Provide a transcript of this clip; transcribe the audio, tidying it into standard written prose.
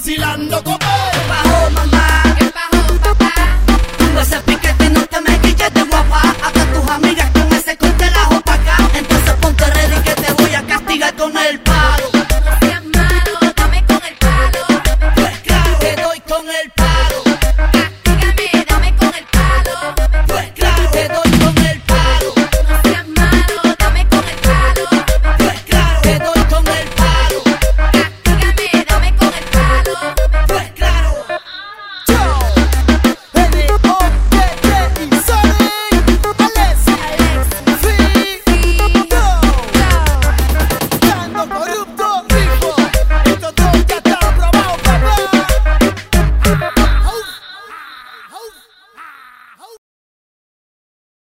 vacilando con ¿Qué bajó, mamá? ¿Qué bajó, papá? Tengo ese piquete, no te me quites de guapa. Hasta tus amigas con ese corte la pa' acá. Entonces ponte ready que te voy a castigar con el palo.